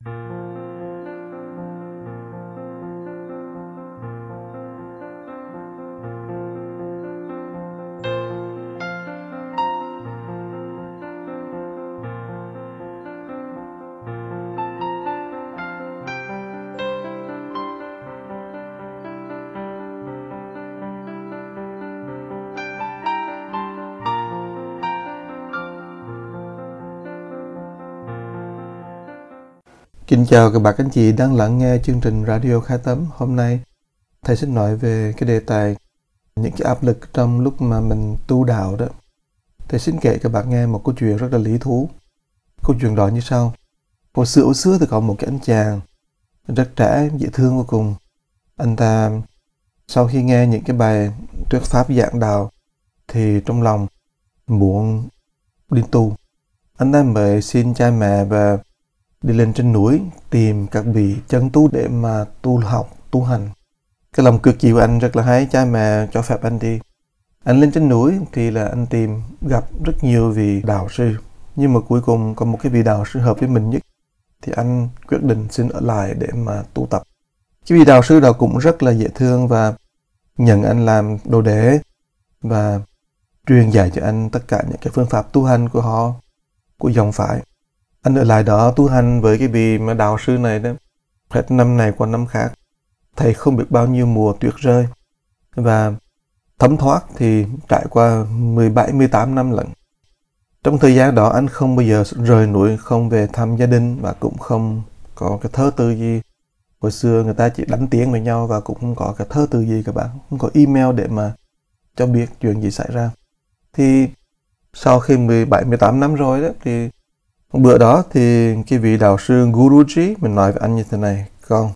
Kính chào các bạn anh chị đang lắng nghe chương trình Radio Khai Tấm. Hôm nay thầy sẽ nói về cái đề tài những cái áp lực trong lúc mà mình tu đạo đó. Thầy xin kể các bạn nghe một câu chuyện rất là lý thú. Câu chuyện đó như sau. Hồi xưa thì có một cái anh chàng rất trẻ, dễ thương vô cùng. Anh ta sau khi nghe những cái bài thuyết pháp giảng đạo thì trong lòng muốn đi tu. Anh ta mới xin cha mẹ và đi lên trên núi tìm các vị chân tu để mà tu học, tu hành. Cái lòng cực chịu anh rất là hay, cha mẹ cho phép anh đi. Anh lên trên núi thì là anh tìm gặp rất nhiều vị đạo sư. Nhưng mà cuối cùng có một cái vị đạo sư hợp với mình nhất. Thì anh quyết định xin ở lại để mà tu tập. Cái vị đạo sư đó cũng rất là dễ thương và nhận anh làm đồ đệ và truyền dạy cho anh tất cả những cái phương pháp tu hành của họ, của dòng phái. Anh ở lại đó tu hành với cái vị mà đạo sư này đó, hết năm này qua năm khác. Thầy không biết bao nhiêu mùa tuyết rơi và thấm thoát thì trải qua 17-18 năm lận. Trong thời gian đó anh không bao giờ rời núi, không về thăm gia đình và cũng không có cái thơ từ gì. Hồi xưa người ta chỉ đánh tiếng với nhau và cũng không có cái thơ từ gì các bạn, không có email để mà cho biết chuyện gì xảy ra. Thì sau khi 17-18 năm rồi đó thì bữa đó thì cái vị đạo sư Guruji mình nói với anh như thế này: con,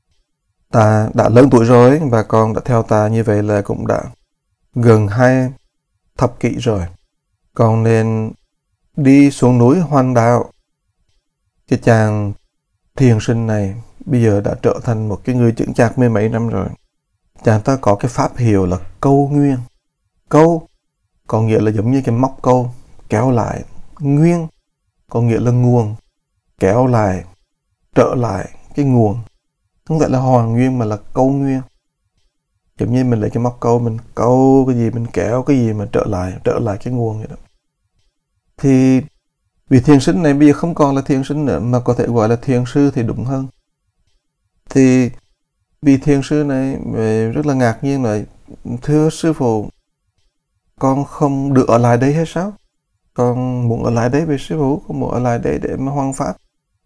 ta đã lớn tuổi rồi và con đã theo ta như vậy là cũng đã gần 2 thập kỷ rồi. Con nên đi xuống núi hoang đạo. Cái chàng thiền sinh này bây giờ đã trở thành một cái người chững chạc 10 mấy năm rồi. Chàng ta có cái pháp hiệu là câu nguyên. Câu có nghĩa là giống như cái móc câu kéo lại. Nguyên có nghĩa là nguồn, kéo lại, trở lại cái nguồn. Không phải là hoàn nguyên mà là câu nguyên. Giống như mình lấy cái móc câu, mình câu cái gì, mình kéo cái gì mà trở lại cái nguồn vậy đó. Thì vị thiền sinh này bây giờ không còn là thiền sinh nữa, mà có thể gọi là thiền sư thì đúng hơn. Thì vị thiền sư này rất là ngạc nhiên nói: thưa sư phụ, con không được ở lại đây hay sao? Con muốn ở lại đấy với sư phụ, con muốn ở lại đấy để mà hoằng pháp.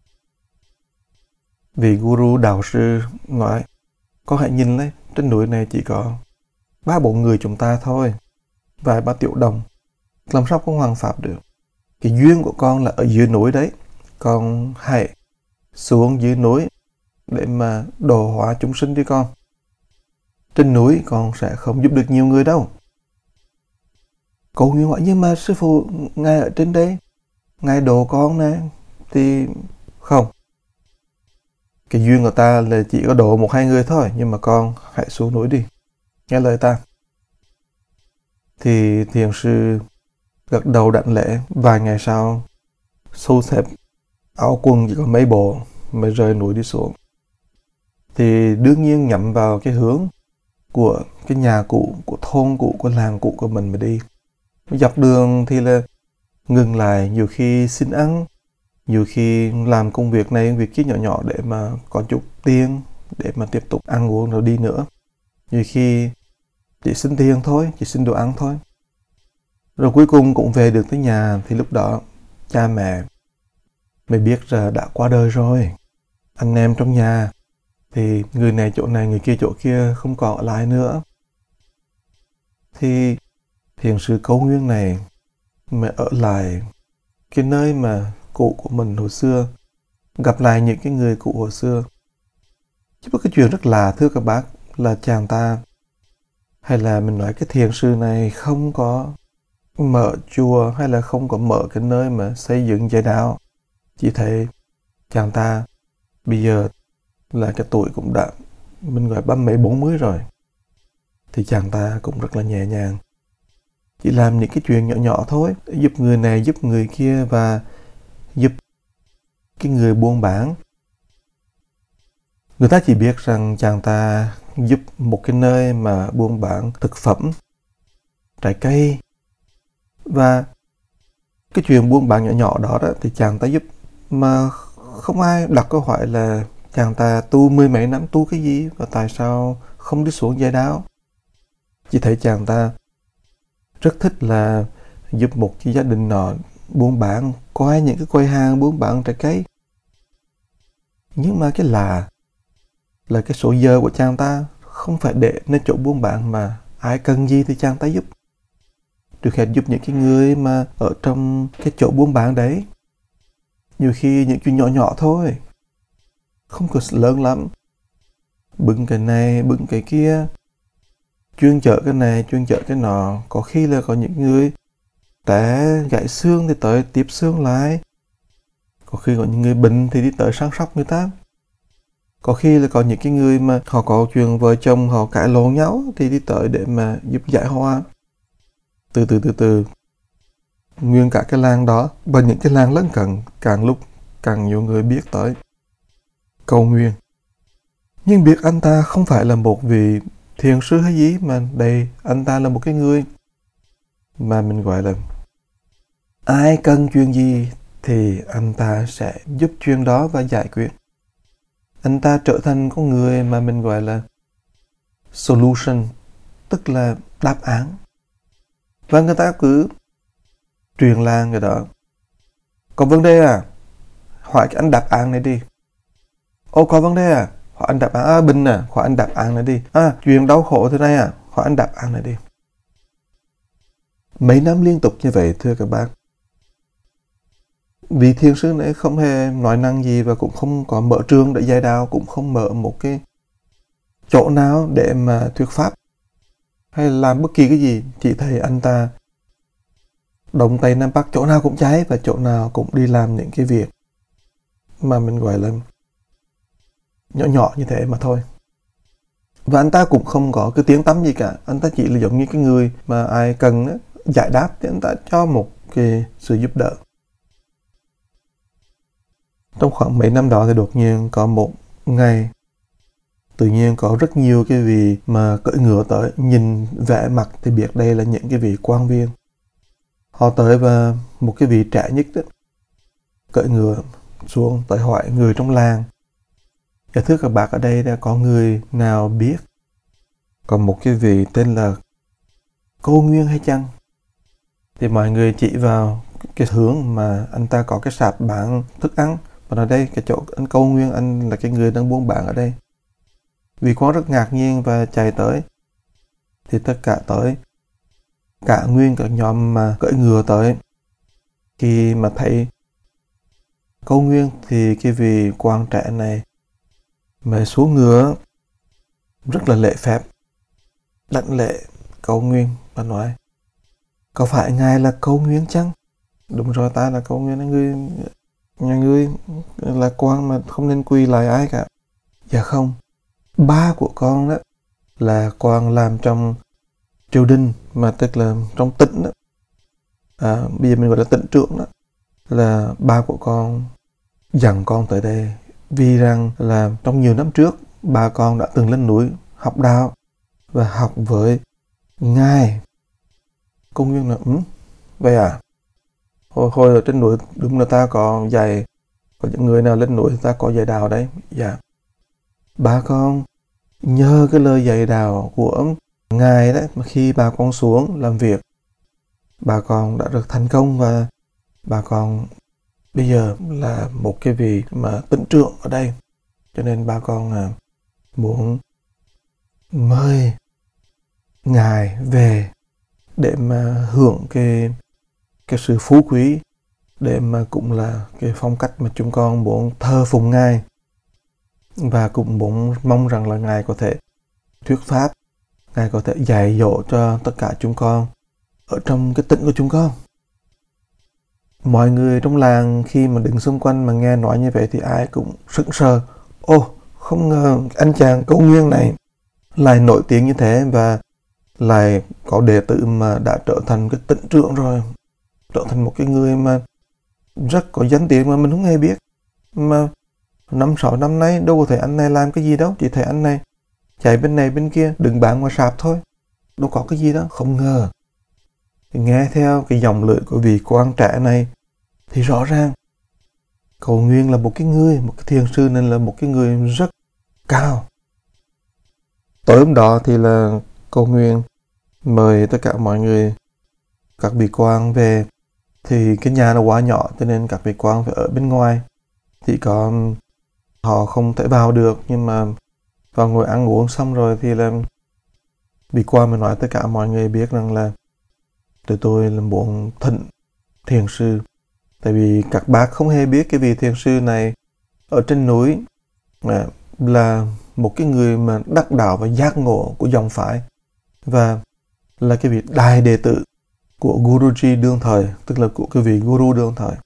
Vị guru đạo sư nói: con hãy nhìn lấy, trên núi này chỉ có 3-4 người chúng ta thôi, vài ba triệu đồng, làm sao con hoằng pháp được? Cái duyên của con là ở dưới núi đấy, con hãy xuống dưới núi để mà độ hóa chúng sinh đi con. Trên núi con sẽ không giúp được nhiều người đâu. Câu nguyên hỏi: nhưng mà sư phụ, ngài ở trên đây, ngài độ con nè. Thì không, cái duyên của ta là chỉ có độ 1-2 người thôi, nhưng mà con hãy xuống núi đi, nghe lời ta. Thì thiền sư gật đầu đảnh lễ. Vài ngày sau, thu xếp áo quần chỉ có mấy bộ mới rời núi đi xuống. Thì đương nhiên nhắm vào cái hướng của cái nhà cũ, của thôn cũ, của làng cũ của mình mà đi. Dọc đường thì là ngừng lại, nhiều khi xin ăn, nhiều khi làm công việc này công việc kia nhỏ nhỏ để mà có chút tiền để mà tiếp tục ăn uống rồi đi nữa. Nhiều khi chỉ xin tiền thôi, chỉ xin đồ ăn thôi. Rồi cuối cùng cũng về được tới nhà thì lúc đó cha mẹ mới biết là đã qua đời rồi. Anh em trong nhà thì người này chỗ này, người kia chỗ kia không còn ở lại nữa. Thì thiền sư Câu Nguyên này mà ở lại cái nơi mà cũ của mình hồi xưa, gặp lại những cái người cũ hồi xưa. Chứ có cái chuyện rất lạ thưa các bác, là chàng ta hay là mình nói cái thiền sư này không có mở chùa hay là không có mở cái nơi mà xây dựng dạy đạo. Chỉ thấy chàng ta bây giờ là cái tuổi cũng đã mình gọi 30-40 rồi. Thì chàng ta cũng rất là nhẹ nhàng, chỉ làm những cái chuyện nhỏ nhỏ thôi, giúp người này giúp người kia và giúp cái người buôn bán Người ta chỉ biết rằng chàng ta giúp một cái nơi mà buôn bán thực phẩm, trái cây, và cái chuyện buôn bán nhỏ nhỏ đó, thì chàng ta giúp, mà không ai đặt câu hỏi là chàng ta tu mười mấy năm tu cái gì và tại sao không đi xuống giày đao. Chỉ thấy chàng ta rất thích là giúp một cái gia đình nọ buôn bán, coi những cái quầy hàng buôn bán trái cây. Nhưng mà cái là cái số giờ của chàng ta không phải để nơi chỗ buôn bán, mà ai cần gì thì chàng ta giúp. Trước hết giúp những cái người mà ở trong cái chỗ buôn bán đấy. Nhiều khi những chuyện nhỏ nhỏ thôi, không có lớn lắm. Bưng cái này, bưng cái kia, chuyên chở cái này, chuyên chở cái nọ. Có khi là có những người té gãy xương thì tới tiếp xương lại. Có khi có những người bệnh thì đi tới săn sóc người ta. Có khi là có những cái người mà họ có chuyện vợ chồng họ cãi lộn nhau thì đi tới để mà giúp giải hòa. Từ từ nguyên cả cái làng đó và những cái làng lân cận, càng lúc càng nhiều người biết tới Câu Nguyên. Nhưng biết anh ta không phải là một vị thiền sư hay gì, mà đây anh ta là một cái người mà mình gọi là ai cần chuyện gì thì anh ta sẽ giúp chuyện đó và giải quyết. Anh ta trở thành con người mà mình gọi là solution, tức là đáp án. Và người ta cứ truyền lan cái đó. Có vấn đề à? Hỏi anh đáp án này đi. Ô, có vấn đề à? Hỏi anh đáp án. À, bệnh à? Hỏi anh đáp án này đi. À, chuyện đau khổ thế này à? Hỏi anh đáp án này đi. Mấy năm liên tục như vậy, thưa các bác, vị thiền sư này không hề nói năng gì và cũng không có mở trường để dạy đạo, cũng không mở một cái chỗ nào để mà thuyết pháp hay làm bất kỳ cái gì. Chỉ thấy anh ta Đông Tây Nam Bắc chỗ nào cũng cháy và chỗ nào cũng đi làm những cái việc mà mình gọi là nhỏ nhỏ như thế mà thôi. Và anh ta cũng không có cái tiếng tăm gì cả. Anh ta chỉ là giống như cái người mà ai cần giải đáp thì anh ta cho một cái sự giúp đỡ. Trong khoảng mấy năm đó thì đột nhiên có một ngày, tự nhiên có rất nhiều cái vị mà cưỡi ngựa tới, nhìn vẻ mặt thì biết đây là những cái vị quan viên. Họ tới và một cái vị trẻ nhất đó, cưỡi ngựa xuống tới hỏi người trong làng: dạ thưa các bác, ở đây đã có người nào biết có một cái vị tên là Câu Nguyên hay chăng? Thì mọi người chỉ vào cái hướng mà anh ta có cái sạp bán thức ăn, và ở đây cái chỗ anh Câu Nguyên, anh là cái người đang buôn bán ở đây. Vị quan rất ngạc nhiên và chạy tới. Thì tất cả tới, cả nguyên cả nhóm mà cưỡi ngựa tới. Khi mà thấy Câu Nguyên thì cái vị quan trẻ này mà xuống ngựa rất là lễ phép, đảnh lễ Câu Nguyên và nói: có phải ngài là Câu Nguyên chăng? Đúng rồi, ta là Câu Nguyên, nhà ngươi là quan mà không nên quỳ lại ai cả. Dạ không, ba của con đó là quan làm trong triều đình, mà tức là trong tỉnh đó. Bây giờ mình gọi là tỉnh trưởng đó. Là ba của con dặn con tới đây vì rằng là trong nhiều năm trước ba con đã từng lên núi học đạo và học với ngài. Công Nguyên là vậy à? Hồi ở trên núi đúng là ta có dạy, có những người nào lên núi ta có dạy đạo đấy. Dạ, ba con nhờ cái lời dạy đạo của ngài đấy mà khi bà con xuống làm việc, bà con đã được thành công và bà con bây giờ là một cái vị mà tỉnh trưởng ở đây. Cho nên bà con muốn mời ngài về để mà hưởng cái sự phú quý, để mà cũng là cái phong cách mà chúng con muốn thờ phụng ngài, và cũng muốn mong rằng là ngài có thể thuyết pháp, ngài có thể dạy dỗ cho tất cả chúng con ở trong cái tỉnh của chúng con. Mọi người trong làng khi mà đứng xung quanh mà nghe nói như vậy thì ai cũng sững sờ. Ô, không ngờ anh chàng Câu Nguyên này lại nổi tiếng như thế và lại có đệ tử mà đã trở thành cái tỉnh trưởng rồi, trở thành một cái người mà rất có danh tiếng mà mình không hề biết. Mà 5-6 năm nay đâu có thấy anh này làm cái gì đâu, chỉ thấy anh này chạy bên này bên kia, đứng bán ngoài sạp thôi, đâu có cái gì đó. Không ngờ thì nghe theo cái dòng lưỡi của vị quan trẻ này thì rõ ràng Cầu Nguyên là một cái thiền sư nên là một cái người rất cao. Tối hôm đó thì là Cầu Nguyên mời tất cả mọi người, các vị quan về, thì cái nhà nó quá nhỏ cho nên các vị quan phải ở bên ngoài, chỉ có họ không thể vào được. Nhưng mà vào ngồi ăn uống xong rồi thì là vị quan mới nói tất cả mọi người biết rằng là tụi tôi là muốn thỉnh thiền sư, tại vì các bác không hề biết cái vị thiền sư này ở trên núi là một cái người mà đắc đạo và giác ngộ của dòng phái, và là cái vị đại đệ tử của Guruji đương thời, tức là của cái vị Guru đương thời.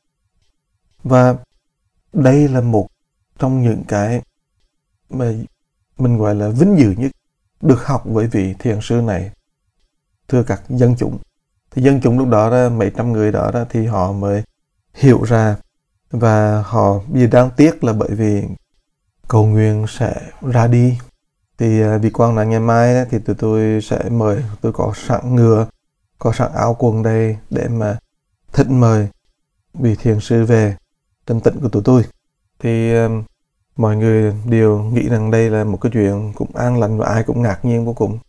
Và đây là một trong những cái mà mình gọi là vinh dự nhất, được học với vị thiền sư này. Thưa các dân chúng, thì dân chúng lúc đó, mấy trăm người đó, thì họ mới hiểu ra, và họ vì đáng tiếc là bởi vì Cầu Nguyên sẽ ra đi. Thì vị quan nói ngày mai thì tụi tôi sẽ mời, tôi có sẵn ngựa, có sẵn áo quần đây để mà thỉnh mời vị thiền sư về trên tỉnh của tụi tôi. Thì mọi người đều nghĩ rằng đây là một cái chuyện cũng an lành, và ai cũng ngạc nhiên vô cùng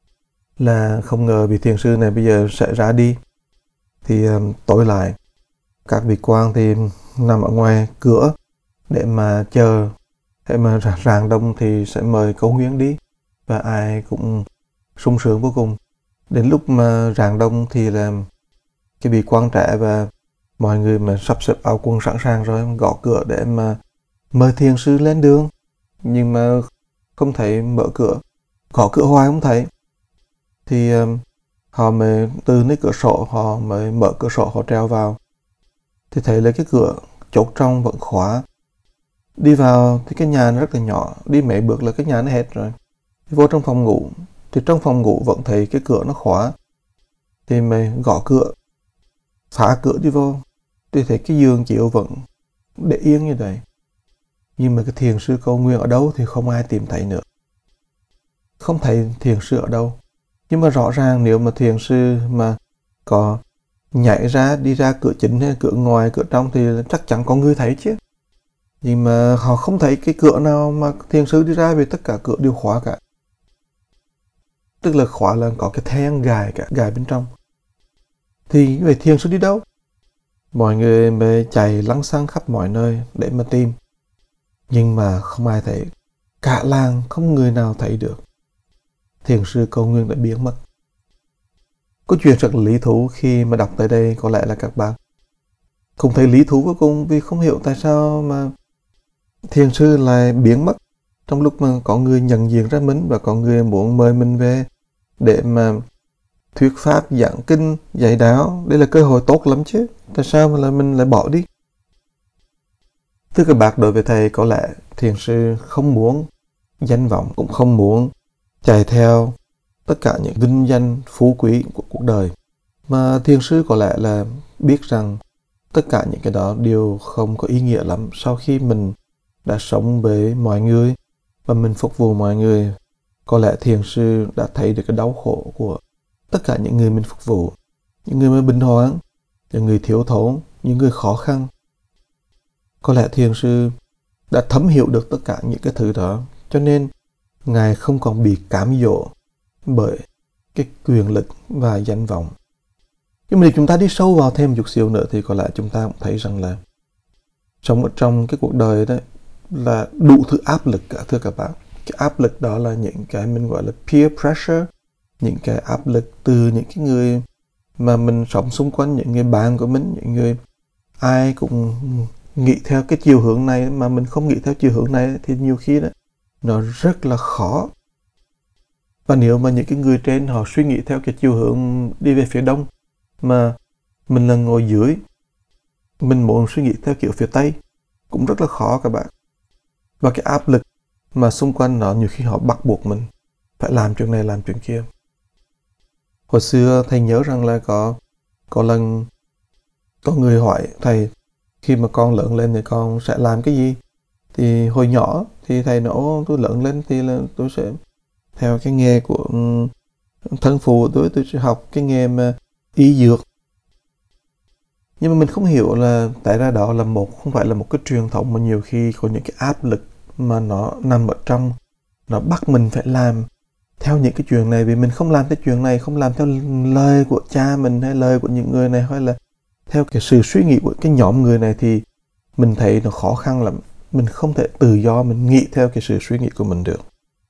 là không ngờ vị thiền sư này bây giờ sẽ ra đi. Thì tối lại, các vị quan thì nằm ở ngoài cửa để mà chờ, để mà rạng đông thì sẽ mời Cầu Nguyên đi, và ai cũng sung sướng vô cùng. Đến lúc mà rạng đông thì là cái vị quan trẻ và mọi người mà sắp xếp áo quần sẵn sàng rồi, gõ cửa để mà mời thiền sư lên đường. Nhưng mà không thấy mở cửa, gõ cửa hoài không thấy. Thì họ mới từ nơi cửa sổ, họ mới mở cửa sổ, họ treo vào, thì thấy là cái cửa chốt trong vẫn khóa. Đi vào thì cái nhà nó rất là nhỏ, đi mấy bước là cái nhà nó hết rồi. Đi vô trong phòng ngủ, thì trong phòng ngủ vẫn thấy cái cửa nó khóa. Thì mày gõ cửa, phá cửa đi vô, thì thấy cái giường chiếu vẫn để yên như vậy. Nhưng mà cái thiền sư Cầu Nguyên ở đâu thì không ai tìm thấy nữa. Không thấy thiền sư ở đâu. Nhưng mà rõ ràng nếu mà thiền sư mà có nhảy ra, đi ra cửa chính hay cửa ngoài, cửa trong thì chắc chắn có người thấy chứ. Nhưng mà họ không thấy cái cửa nào mà thiền sư đi ra, vì tất cả cửa đều khóa cả. Tức là khóa là có cái then gài cả, gài bên trong. Thì vậy thiền sư đi đâu? Mọi người mới chạy lăng xăng khắp mọi nơi để mà tìm. Nhưng mà không ai thấy. Cả làng không người nào thấy được. Thiền sư Cầu Nguyên đã biến mất. Có chuyện rất lý thú khi mà đọc tới đây, có lẽ là các bạn không thấy lý thú vô cùng, vì không hiểu tại sao mà thiền sư lại biến mất trong lúc mà có người nhận diện ra mình và có người muốn mời mình về để mà thuyết pháp, giảng kinh, dạy đạo. Đây là cơ hội tốt lắm chứ, tại sao mà mình lại bỏ đi? Thưa các bạn, đối với thầy, có lẽ thiền sư không muốn danh vọng, cũng không muốn chạy theo tất cả những vinh danh phú quý của cuộc đời, mà thiền sư có lẽ là biết rằng tất cả những cái đó đều không có ý nghĩa lắm sau khi mình đã sống với mọi người và mình phục vụ mọi người. Có lẽ thiền sư đã thấy được cái đau khổ của tất cả những người mình phục vụ, những người mà bình hoáng, những người thiếu thốn, những người khó khăn. Có lẽ thiền sư đã thấm hiểu được tất cả những cái thứ đó, cho nên Ngài không còn bị cám dỗ bởi cái quyền lực và danh vọng. Nhưng mà nếu chúng ta đi sâu vào thêm một chút xíu nữa thì có lẽ chúng ta cũng thấy rằng là sống ở trong cái cuộc đời đó là đủ thứ áp lực cả, thưa các bạn. Cái áp lực đó là những cái mình gọi là peer pressure, những cái áp lực từ những cái người mà mình sống xung quanh, những người bạn của mình, những người ai cũng nghĩ theo cái chiều hướng này mà mình không nghĩ theo chiều hướng này, thì nhiều khi đó nó rất là khó. Và nếu mà những cái người trên họ suy nghĩ theo cái chiều hướng đi về phía đông, mà mình là ngồi dưới, mình muốn suy nghĩ theo kiểu phía tây, cũng rất là khó các bạn. Và cái áp lực mà xung quanh nó nhiều khi họ bắt buộc mình phải làm chuyện này làm chuyện kia. Hồi xưa thầy nhớ rằng là có lần có người hỏi thầy, khi mà con lớn lên thì con sẽ làm cái gì? Thì hồi nhỏ thì thầy nói tôi lớn lên thì là tôi sẽ theo cái nghề của thân phụ tôi sẽ học cái nghề mà y dược. Nhưng mà mình không hiểu là tại ra đó là không phải là một cái truyền thống, mà nhiều khi có những cái áp lực mà nó nằm ở trong, nó bắt mình phải làm theo những cái chuyện này. Vì mình không làm cái chuyện này, không làm theo lời của cha mình hay lời của những người này, hay là theo cái sự suy nghĩ của cái nhóm người này, thì mình thấy nó khó khăn lắm. Mình không thể tự do mình nghĩ theo cái sự suy nghĩ của mình được.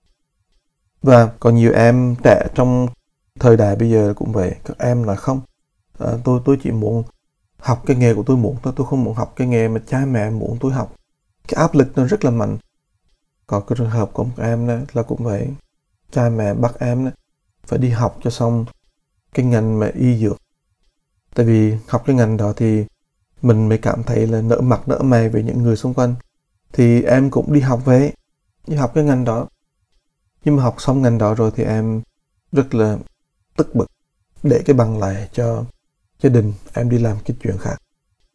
Và có nhiều em trẻ trong thời đại bây giờ cũng vậy. Các em là không, tôi chỉ muốn học cái nghề của tôi muốn thôi, tôi không muốn học cái nghề mà cha mẹ muốn tôi học. Cái áp lực nó rất là mạnh. Có cái trường hợp của một em đó là cũng vậy, cha mẹ bắt em đó phải đi học cho xong cái ngành mà y dược. Tại vì học cái ngành đó thì mình mới cảm thấy là nở mặt nở mày với những người xung quanh. Thì em cũng đi học cái ngành đó. Nhưng mà học xong ngành đó rồi thì em rất là tức bực, để cái bằng lại cho gia đình, em đi làm cái chuyện khác.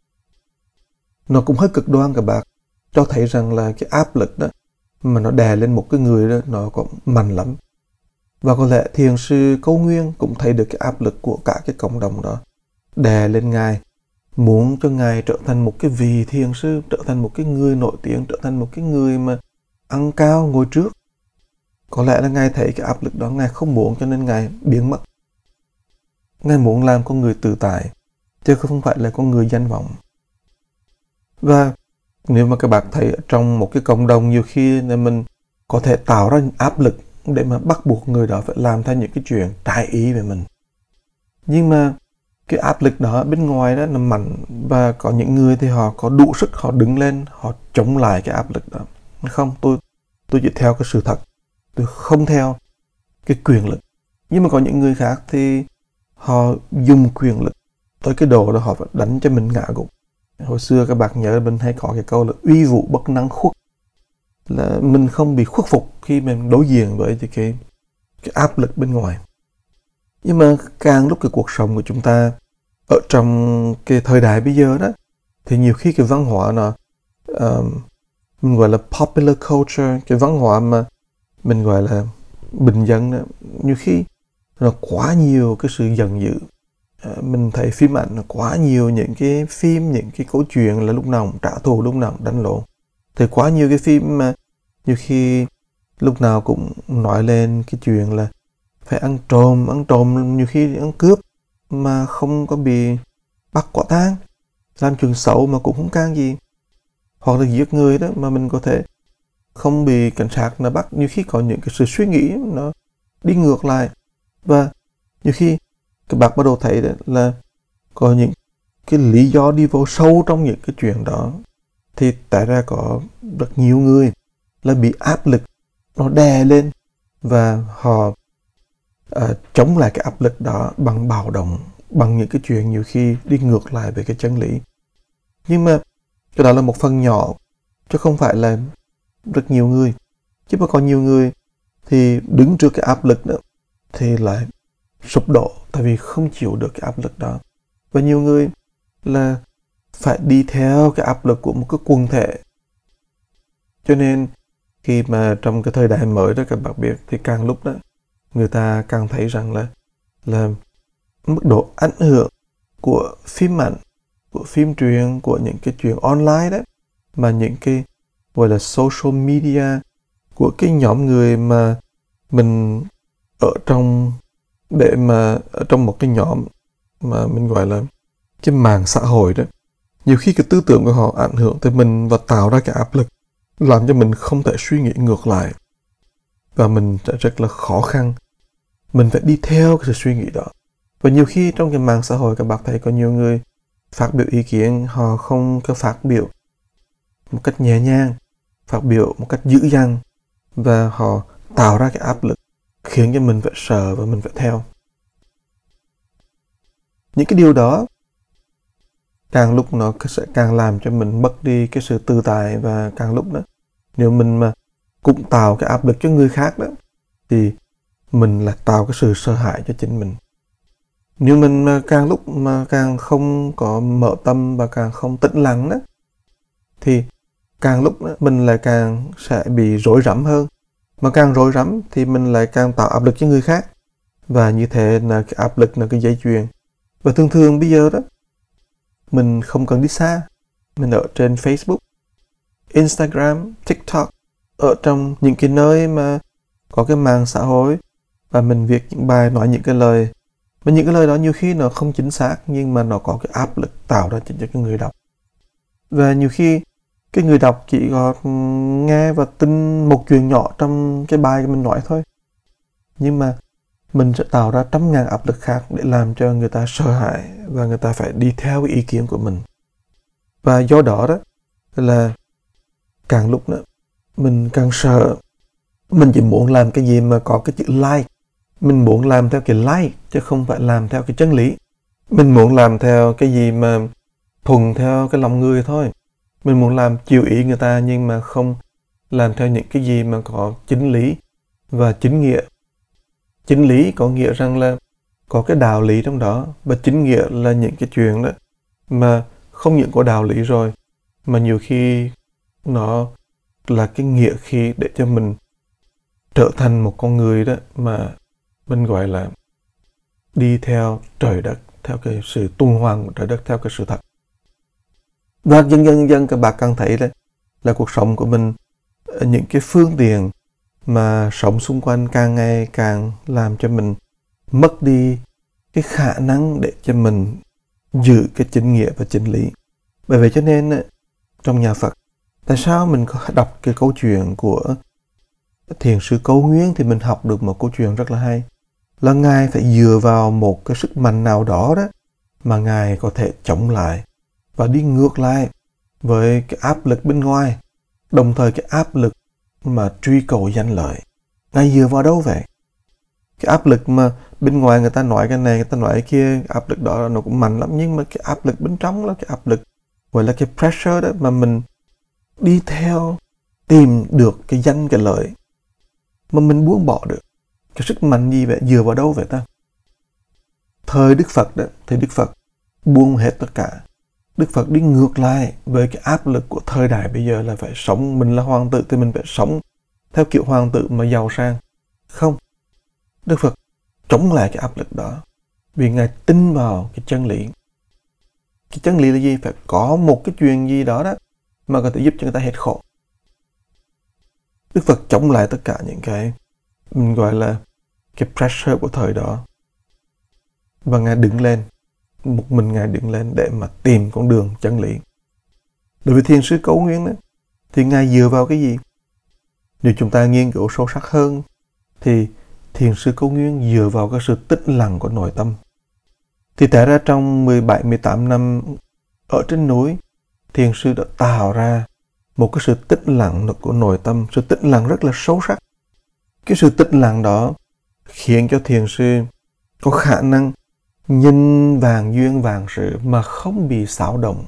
Nó cũng hơi cực đoan các bạn, cho thấy rằng là cái áp lực đó mà nó đè lên một cái người đó nó cũng mạnh lắm. Và có lẽ thiền sư Câu Nguyên cũng thấy được cái áp lực của cả cái cộng đồng đó đè lên Ngài, muốn cho Ngài trở thành một cái vị thiền sư, trở thành một cái người nổi tiếng, trở thành một cái người mà ăn cao ngồi trước. Có lẽ là Ngài thấy cái áp lực đó, Ngài không muốn, cho nên Ngài biến mất. Ngài muốn làm con người tự tại, chứ không phải là con người danh vọng. Và nếu mà các bạn thấy trong một cái cộng đồng, nhiều khi là mình có thể tạo ra áp lực để mà bắt buộc người đó phải làm theo những cái chuyện trái ý về mình. Nhưng mà cái áp lực đó bên ngoài đó là mạnh, và có những người thì họ có đủ sức, họ đứng lên, họ chống lại cái áp lực đó. Không, tôi chỉ theo cái sự thật, tôi không theo cái quyền lực. Nhưng mà có những người khác thì họ dùng quyền lực tới cái độ đó họ phải đánh cho mình ngã gục. Hồi xưa các bạn nhớ mình hay có cái câu là uy vũ bất năng khuất, là mình không bị khuất phục khi mình đối diện với cái áp lực bên ngoài. Nhưng mà càng lúc cái cuộc sống của chúng ta ở trong cái thời đại bây giờ đó, thì nhiều khi cái văn hóa nó mình gọi là popular culture, cái văn hóa mà mình gọi là bình dân đó, nhiều khi nó quá nhiều cái sự giận dữ. Mình thấy phim ảnh nó quá nhiều những cái phim, những cái câu chuyện là lúc nào cũng trả thù, lúc nào cũng đánh lộn. Thì quá nhiều cái phim mà nhiều khi lúc nào cũng nói lên cái chuyện là phải ăn trộm, nhiều khi ăn cướp mà không có bị bắt quả tang, làm chuyện xấu mà cũng không can gì, hoặc là giết người đó mà mình có thể không bị cảnh sát nó bắt. Nhiều khi có những cái sự suy nghĩ nó đi ngược lại, và nhiều khi các bạn bắt đầu thấy đó là có những cái lý do đi vào sâu trong những cái chuyện đó, thì tại ra có rất nhiều người là bị áp lực nó đè lên, và họ chống lại cái áp lực đó bằng bạo động, bằng những cái chuyện nhiều khi đi ngược lại với cái chân lý. Nhưng mà cái đó là một phần nhỏ, chứ không phải là rất nhiều người. Chứ mà có nhiều người thì đứng trước cái áp lực đó thì lại sụp đổ, tại vì không chịu được cái áp lực đó. Và nhiều người là phải đi theo cái áp lực của một cái quần thể. Cho nên khi mà trong cái thời đại mới đó các bạn biết, thì càng lúc đó người ta càng thấy rằng là mức độ ảnh hưởng của phim ảnh, của phim truyền, của những cái chuyện online đó, mà những cái gọi là social media, của cái nhóm người mà mình ở trong, để mà ở trong một cái nhóm mà mình gọi là cái mạng xã hội đó, nhiều khi cái tư tưởng của họ ảnh hưởng tới mình và tạo ra cái áp lực làm cho mình không thể suy nghĩ ngược lại, và mình sẽ rất là khó khăn, mình phải đi theo cái sự suy nghĩ đó. Và nhiều khi trong cái mạng xã hội các bạn thấy có nhiều người phát biểu ý kiến, họ không có phát biểu một cách nhẹ nhàng, phát biểu một cách dữ dằn, và họ tạo ra cái áp lực khiến cho mình phải sợ và mình phải theo. Những cái điều đó càng lúc nó sẽ càng làm cho mình mất đi cái sự tự tại, và càng lúc đó nếu mình mà cũng tạo cái áp lực cho người khác đó, thì mình là tạo cái sự sợ hãi cho chính mình. Nếu mình mà càng lúc mà càng không có mở tâm và càng không tĩnh lặng đó, thì càng lúc đó, mình lại càng sẽ bị rối rắm hơn. Mà càng rối rắm thì mình lại càng tạo áp lực cho người khác. Và như thế là cái áp lực là cái dây chuyền. Và thường thường bây giờ đó, mình không cần đi xa. Mình ở trên Facebook, Instagram, TikTok, ở trong những cái nơi mà có cái mạng xã hội, và mình viết những bài, nói những cái lời. Và những cái lời đó nhiều khi nó không chính xác, nhưng mà nó có cái áp lực tạo ra cho cái người đọc. Và nhiều khi cái người đọc chỉ có nghe và tin một chuyện nhỏ trong cái bài mình nói thôi. Nhưng mà mình sẽ tạo ra trăm ngàn áp lực khác để làm cho người ta sợ hãi và người ta phải đi theo cái ý kiến của mình. Và do đó đó là càng lúc nữa mình càng sợ. Mình chỉ muốn làm cái gì mà có cái chữ like. Mình muốn làm theo cái like chứ không phải làm theo cái chân lý. Mình muốn làm theo cái gì mà thuận theo cái lòng người thôi. Mình muốn làm chiều ý người ta nhưng mà không làm theo những cái gì mà có chính lý và chính nghĩa. Chính lý có nghĩa rằng là có cái đạo lý trong đó, và chính nghĩa là những cái chuyện đó mà không những có đạo lý rồi, mà nhiều khi nó là cái nghĩa khi để cho mình trở thành một con người đó mà mình gọi là đi theo trời đất, theo cái sự tuần hoàn của trời đất, theo cái sự thật. Và dần dần các bạn càng thấy là cuộc sống của mình, những cái phương tiện mà sống xung quanh càng ngày càng làm cho mình mất đi cái khả năng để cho mình giữ cái chính nghĩa và chính lý. Bởi vậy cho nên trong nhà Phật, tại sao mình có đọc cái câu chuyện của Thiền sư Câu Nguyên thì mình học được một câu chuyện rất là hay. Là Ngài phải dựa vào một cái sức mạnh nào đó đó mà Ngài có thể chống lại và đi ngược lại với cái áp lực bên ngoài. Đồng thời cái áp lực mà truy cầu danh lợi, Ngài dựa vào đâu vậy? Cái áp lực mà bên ngoài người ta nói cái này, người ta nói cái kia, áp lực đó nó cũng mạnh lắm. Nhưng mà cái áp lực bên trong là cái áp lực gọi là cái pressure đó, mà mình đi theo tìm được cái danh cái lợi mà mình buông bỏ được. Cái sức mạnh gì vậy? Dựa vào đâu vậy ta? Thời Đức Phật đó, thì Đức Phật buông hết tất cả. Đức Phật đi ngược lại với cái áp lực của thời đại bây giờ là phải sống. Mình là hoàng tử thì mình phải sống theo kiểu hoàng tử mà giàu sang. Không. Đức Phật chống lại cái áp lực đó. Vì Ngài tin vào cái chân lý. Cái chân lý là gì? Phải có một cái chuyện gì đó đó mà có thể giúp cho người ta hết khổ. Đức Phật chống lại tất cả những cái mình gọi là cái pressure của thời đó. Và Ngài đứng lên, một mình Ngài đứng lên để mà tìm con đường chân lý. Đối với Thiền sư Câu Nguyên đó, thì Ngài dựa vào cái gì? Nếu chúng ta nghiên cứu sâu sắc hơn, thì Thiền sư Câu Nguyên dựa vào cái sự tĩnh lặng của nội tâm. Thì tại ra trong 17-18 năm ở trên núi, Thiền sư đã tạo ra một cái sự tĩnh lặng của nội tâm, sự tĩnh lặng rất là sâu sắc. Cái sự tĩnh lặng đó khiến cho Thiền sư có khả năng nhìn vàng duyên vàng sự mà không bị xáo động.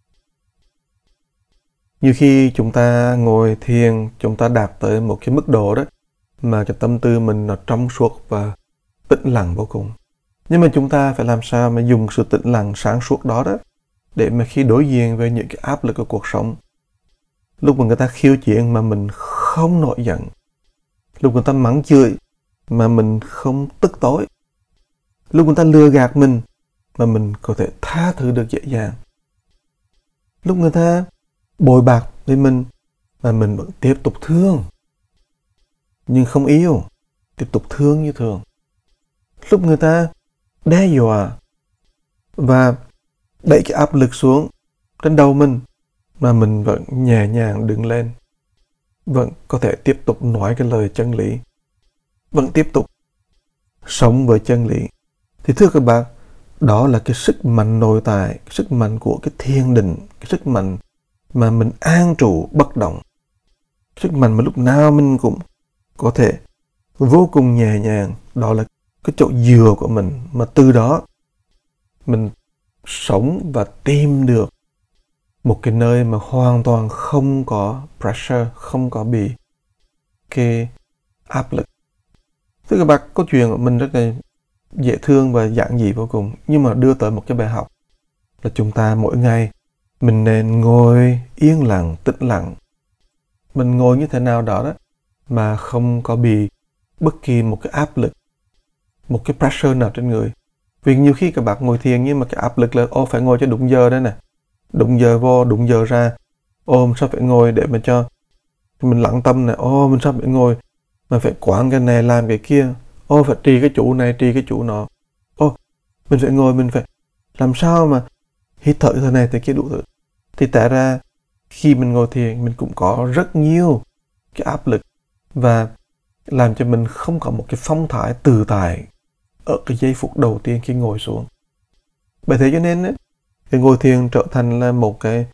Nhiều khi chúng ta ngồi thiền, chúng ta đạt tới một cái mức độ đó mà cái tâm tư mình nó trong suốt và tĩnh lặng vô cùng. Nhưng mà chúng ta phải làm sao mà dùng sự tĩnh lặng sáng suốt đó để mà khi đối diện với những cái áp lực của cuộc sống, lúc mà người ta khiêu chiến mà mình không nổi giận, lúc người ta mắng chửi mà mình không tức tối, lúc người ta lừa gạt mình mà mình có thể tha thứ được dễ dàng, lúc người ta bội bạc với mình mà mình vẫn tiếp tục thương nhưng không yêu, tiếp tục thương như thường, lúc người ta đe dọa và đẩy cái áp lực xuống trên đầu mình mà mình vẫn nhẹ nhàng đứng lên, vẫn có thể tiếp tục nói cái lời chân lý, vẫn tiếp tục sống với chân lý. Thì thưa các bạn, đó là cái sức mạnh nội tại, cái sức mạnh của cái thiền định, cái sức mạnh mà mình an trụ bất động, sức mạnh mà lúc nào mình cũng có thể vô cùng nhẹ nhàng. Đó là cái chỗ dựa của mình, mà từ đó mình sống và tìm được một cái nơi mà hoàn toàn không có pressure, không có bị cái áp lực. Thưa các bạn, câu chuyện của mình rất là dễ thương và giản dị vô cùng, nhưng mà đưa tới một cái bài học là chúng ta mỗi ngày mình nên ngồi yên lặng, tĩnh lặng mình ngồi như thế nào đó đó mà không có bị bất kỳ một cái áp lực, một cái pressure nào trên người. Vì nhiều khi các bạn ngồi thiền nhưng mà cái áp lực là phải ngồi cho đúng giờ đây nè, đúng giờ vô, đúng giờ ra. Mình sao phải ngồi để mà cho mình lặng tâm nè. Mình sao phải ngồi mà phải quản cái này làm cái kia. Phải trì cái chỗ này, trì cái chỗ nọ. Mình phải ngồi, mình phải làm sao mà hít thở thế này thế kia đủ thứ. Thì tại ra khi mình ngồi thiền mình cũng có rất nhiều cái áp lực và làm cho mình không có một cái phong thái tự tại ở cái giây phút đầu tiên khi ngồi xuống. Bởi thế cho nên ấy, cái ngồi thiền trở thành là một cái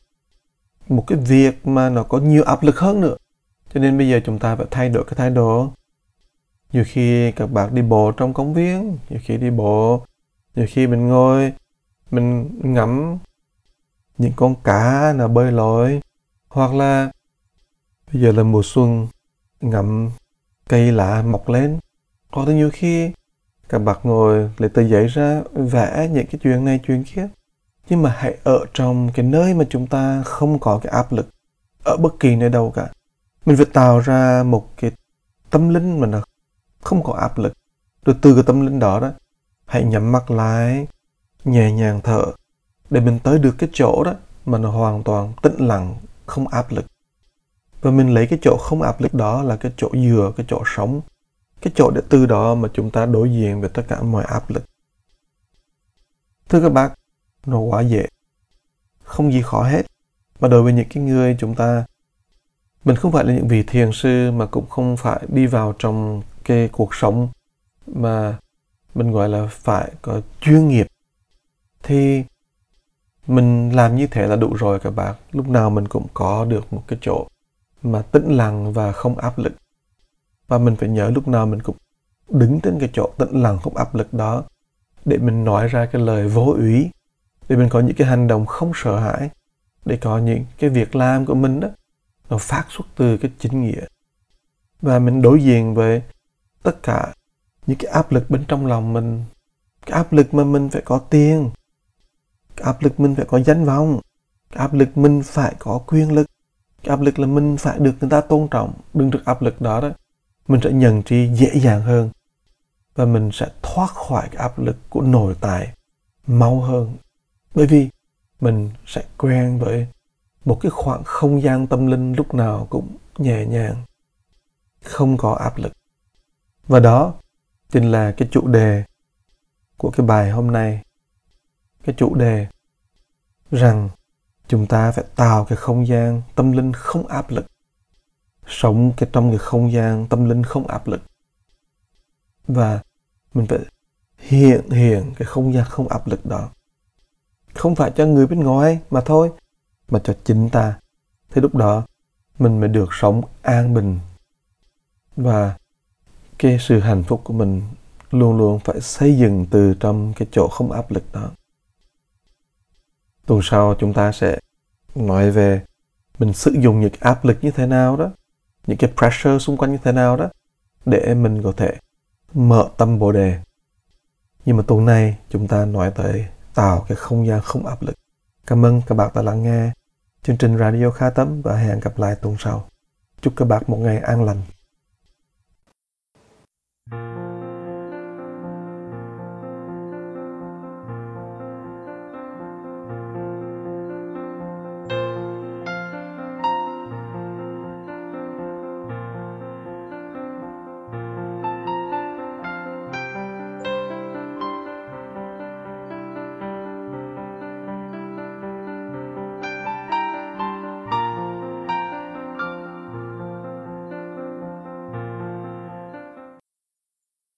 việc mà nó có nhiều áp lực hơn nữa. Cho nên bây giờ chúng ta phải thay đổi cái thái độ. Nhiều khi các bạn đi bộ trong công viên, nhiều khi đi bộ, nhiều khi mình ngồi, mình ngắm những con cá nó bơi lội, hoặc là bây giờ là mùa xuân, ngắm cây lá mọc lên. Hoặc là nhiều khi các bạn ngồi lấy tờ giấy ra vẽ những cái chuyện này chuyện kia. Nhưng mà hãy ở trong cái nơi mà chúng ta không có cái áp lực ở bất kỳ nơi đâu cả. Mình phải tạo ra một cái tâm linh mà nó không có áp lực. Rồi từ cái tâm linh đó đó, hãy nhắm mắt lại, nhẹ nhàng thở để mình tới được cái chỗ đó mà nó hoàn toàn tĩnh lặng, không áp lực. Và mình lấy cái chỗ không áp lực đó là cái chỗ dựa, cái chỗ sống, cái chỗ để từ đó mà chúng ta đối diện với tất cả mọi áp lực. Thưa các bác, nó quá dễ, không gì khó hết. Và đối với những cái người mình không phải là những vị thiền sư mà cũng không phải đi vào trong cái cuộc sống mà mình gọi là phải có chuyên nghiệp, thì mình làm như thế là đủ rồi các bạn. Lúc nào mình cũng có được một cái chỗ mà tĩnh lặng và không áp lực. Và mình phải nhớ lúc nào mình cũng đứng trên cái chỗ tĩnh lặng không áp lực đó để mình nói ra cái lời vô úy, để mình có những cái hành động không sợ hãi, để có những cái việc làm của mình đó nó phát xuất từ cái chính nghĩa. Và mình đối diện với tất cả những cái áp lực bên trong lòng mình. Cái áp lực mà mình phải có tiền, cái áp lực mình phải có danh vọng, cái áp lực mình phải có quyền lực, cái áp lực là mình phải được người ta tôn trọng. Đừng được áp lực đó mình sẽ nhận tri dễ dàng hơn và mình sẽ thoát khỏi cái áp lực của nội tại mau hơn. Bởi vì mình sẽ quen với một cái khoảng không gian tâm linh lúc nào cũng nhẹ nhàng, không có áp lực. Và đó chính là cái chủ đề của cái bài hôm nay. Cái chủ đề rằng chúng ta phải tạo cái không gian tâm linh không áp lực. Sống trong cái không gian tâm linh không áp lực. Và mình phải hiện cái không gian không áp lực đó. Không phải cho người bên ngoài mà thôi, mà cho chính ta. Thì lúc đó mình mới được sống an bình. Và cái sự hạnh phúc của mình luôn luôn phải xây dựng từ trong cái chỗ không áp lực đó. Tuần sau chúng ta sẽ nói về mình sử dụng những áp lực như thế nào đó, những cái pressure xung quanh như thế nào đó để mình có thể mở tâm Bồ Đề. Nhưng mà tuần này chúng ta nói tới tạo cái không gian không áp lực. Cảm ơn các bạn đã lắng nghe chương trình Radio Kha Tâm và hẹn gặp lại tuần sau. Chúc các bạn một ngày an lành.